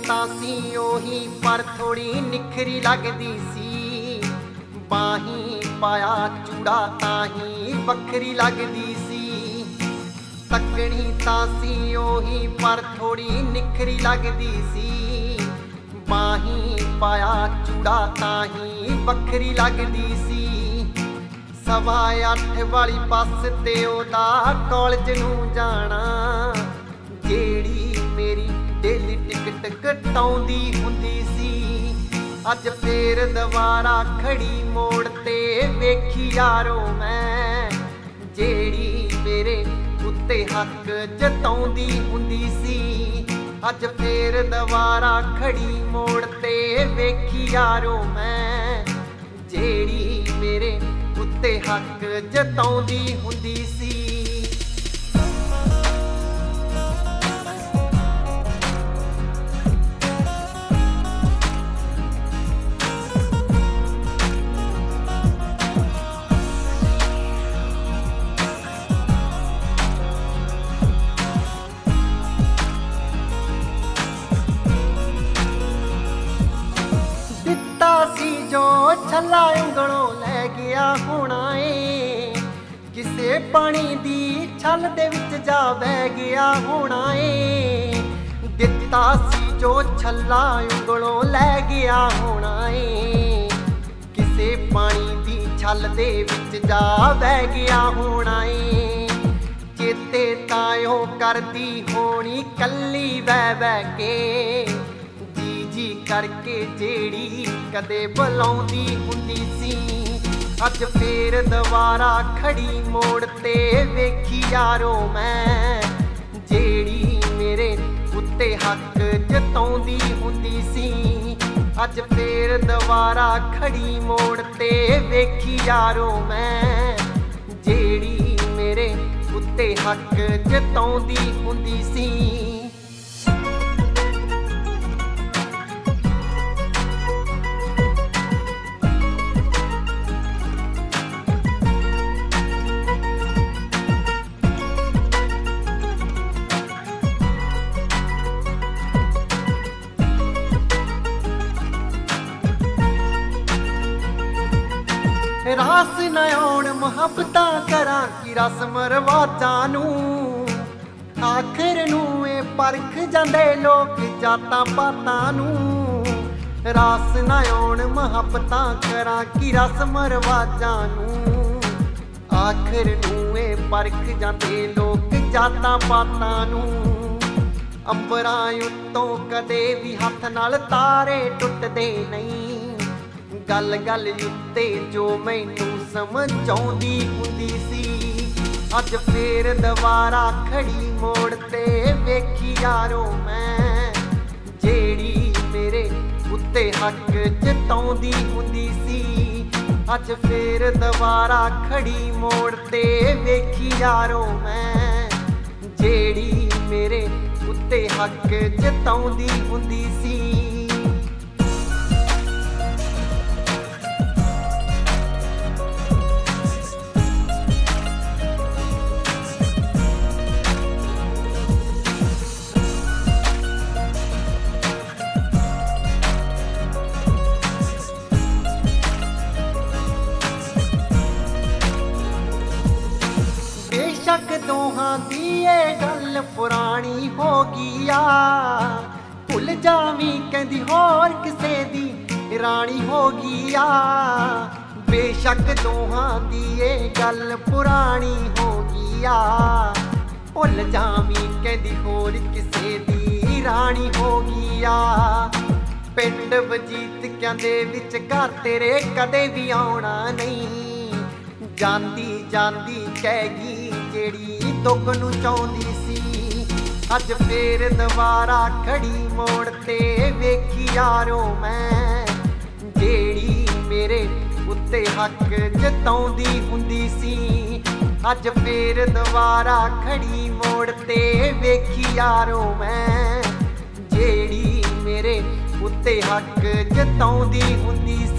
ਤਾਂ ਸੀ ਉਹੀ ਪਰ ਥੋੜੀ ਨਿਖਰੀ ਲੱਗਦੀ ਸੀ। ਬਾਹੀਂ ਪਾਇਆ ਚੂੜਾ ਤਾਂ ਹੀ ਵੱਖਰੀ ਲੱਗਦੀ ਸੀ। ਤੱਕਣੀ ਤਾਂ ਸੀ ਉਹੀ ਪਰ ਥੋੜੀ ਨਿਖਰੀ ਲੱਗਦੀ ਸੀ। ਬਾਹੀਂ ਪਾਇਆ ਚੂੜਾ ਤਾਂ ਹੀ ਵੱਖਰੀ ਲੱਗਦੀ ਸੀ। 8:15 ਵਾਲੀ ਬੱਸ ਤੇ ਉਹਦਾ ਕਾਲਜ ਨੂੰ ਜਾਣਾ, ਜਿਹੜੀ ਮੇਰੀ ਡੇਲੀ ਟਿਕਟ ਕਟਾਉਂਦੀ ਹੁੰਦੀ ਸੀ। ਅੱਜ ਫੇਰ ਦੁਬਾਰਾ ਖੜੀ ਮੋੜ ਤੇ ਵੇਖੀ ਯਾਰੋ ਮੈਂ, ਜਿਹੜੀ ਮੇਰੇ ਉੱਤੇ ਹੱਕ ਜਤਾਉਂਦੀ ਹੁੰਦੀ ਸੀ। ਅੱਜ ਫੇਰ ਦੁਬਾਰਾ ਖੜੀ ਮੋੜ ਤੇ ਵੇਖੀ ਯਾਰੋ ਮੈਂ, ਜਿਹੜੀ ਮੇਰੇ ਉੱਤੇ ਹੱਕ ਜਤਾਉਂਦੀ ਹੁੰਦੀ ਸੀ। ਦਿੱਤਾ ਸੀ ਜੋ ਛੱਲਾ ਉਂਗਲੋਂ ਲੈ ਗਿਆ ਹੋਣਾ ਏ, ਕਿਸੇ ਪਾਣੀ ਦੀ ਛੱਲ ਦੇ ਵਿੱਚ ਜਾ ਬਹਿ ਗਿਆ ਹੋਣਾ ਏ। ਦਿੱਤਾ ਸੀ ਜੋ ਛੱਲਾ ਉਂਗਲੋਂ ਲੈ ਗਿਆ ਹੋਣਾ ਏ, ਕਿਸੇ ਪਾਣੀ ਦੀ ਛੱਲ ਦੇ ਵਿੱਚ ਜਾ ਬਹਿ ਗਿਆ ਹੋਣਾ ਏ। ਚੇਤੇ ਤਾਂ ਉਹ ਕਰਦੀ ਹੋਣੀ ਕੱਲੀ ਬਹਿ ਬਹਿ ਕੇ, ਜੀ ਕਰਕੇ ਜਿਹੜੀ ਕਦੇ ਬੁਲਾਉਂਦੀ ਹੁੰਦੀ ਸੀ। ਅੱਜ ਫੇਰ ਦੁਬਾਰਾ ਖੜੀ ਮੋੜ ਤੇ ਵੇਖੀ ਯਾਰੋ ਮੈਂ, ਜਿਹੜੀ ਮੇਰੇ ਉੱਤੇ ਹੱਕ ਜਤਾਉਂਦੀ ਹੁੰਦੀ ਸੀ। ਅੱਜ ਫੇਰ ਦੁਬਾਰਾ ਖੜੀ ਮੋੜ ਤੇ ਵੇਖੀ ਯਾਰੋ ਮੈਂ, ਜਿਹੜੀ ਮੇਰੇ ਉੱਤੇ ਹੱਕ ਜਤਾਉਂਦੀ ਹੁੰਦੀ ਸੀ। ਰਾਸ ਨਾ ਆਉਣ ਮੁਹੱਬਤਾਂ ਕਰਾਂ ਕਿ ਰਸਮ ਰਿਵਾਜਾਂ ਨੂੰ, ਆਖਰ ਨੂੰ ਇਹ ਪਰਖ ਜਾਂਦੇ ਲੋਕ ਜਾਤਾਂ ਪਾਤਾਂ ਨੂੰ। ਰਾਸ ਨਾ ਆਉਣ ਮੁਹੱਬਤਾਂ ਕਰਾਂ ਕਿ ਰਸਮ ਰਿਵਾਜਾਂ ਨੂੰ, ਆਖਰ ਨੂੰ ਇਹ ਪਰਖ ਜਾਂਦੇ ਲੋਕ ਜਾਤਾਂ ਪਾਤਾਂ ਨੂੰ। ਅੰਬਰਾਂ ਉੱਤੋਂ ਕਦੇ ਵੀ ਹੱਥ ਨਾਲ ਤਾਰੇ ਟੁੱਟਦੇ ਨਹੀਂ, ਗੱਲ ਗੱਲ ਉੱਤੇ ਜੋ ਮੈਨੂੰ ਸਮਝਾਉਂਦੀ ਹੁੰਦੀ ਸੀ। ਅੱਜ ਫੇਰ ਦੁਬਾਰਾ ਖੜੀ ਮੋੜ ਤੇ ਵੇਖੀ ਯਾਰੋ ਮੈਂ, ਜਿਹੜੀ ਮੇਰੇ ਉੱਤੇ ਹੱਕ ਜਤਾਉਂਦੀ ਹੁੰਦੀ ਸੀ। ਅੱਜ ਫੇਰ ਦੁਬਾਰਾ ਖੜੀ ਮੋੜ ਤੇ ਵੇਖੀ ਯਾਰੋ ਮੈਂ, ਜਿਹੜੀ ਮੇਰੇ ਉੱਤੇ ਹੱਕ ਜਤਾਉਂਦੀ ਹੁੰਦੀ ਸੀ। ਬੇਸ਼ੱਕ ਦੋਹਾਂ ਦੀ ਇਹ ਗੱਲ ਪੁਰਾਣੀ ਹੋ ਗਈ ਆ, ਭੁੱਲ ਜਾਵੀਂ ਕਹਿੰਦੀ ਹੋਰ ਕਿਸੇ ਦੀ ਰਾਣੀ ਹੋ ਗਈ ਆ। ਬੇਸ਼ੱਕ ਦੋਹਾਂ ਦੀ ਇਹ ਗੱਲ ਪੁਰਾਣੀ ਹੋ ਗਈ ਆ, ਭੁੱਲ ਜਾਵੀਂ ਕਹਿੰਦੀ ਹੋਰ ਕਿਸੇ ਦੀ ਰਾਣੀ ਹੋ ਗਈ ਆ। ਪਿੰਡ ਵਜੀਤ ਕਹਿੰਦੇ ਵਿੱਚ ਘਰ ਤੇਰੇ ਕਦੇ ਵੀ ਆਉਣਾ ਨਹੀਂ, ਜਾਂਦੀ ਜਾਂਦੀ ਕਹਿ ਗਈ ਜਿਹੜੀ ਦੁੱਖ ਨੂੰ ਚਾਹੁੰਦੀ ਸੀ। ਅੱਜ ਫੇਰ ਦੁਬਾਰਾ ਖੜੀ ਮੋੜ ਤੇ ਵੇਖੀ ਯਾਰੋ ਮੈਂ, ਜਿਹੜੀ ਮੇਰੇ ਉੱਤੇ ਹੱਕ ਜਤਾਉਂਦੀ ਹੁੰਦੀ ਸੀ। ਅੱਜ ਫੇਰ ਦੁਬਾਰਾ ਖੜੀ ਮੋੜ ਤੇ ਵੇਖੀ ਯਾਰੋ ਮੈਂ, ਜਿਹੜੀ ਮੇਰੇ ਉੱਤੇ ਹੱਕ ਜਤਾਉਂਦੀ ਹੁੰਦੀ ਸੀ।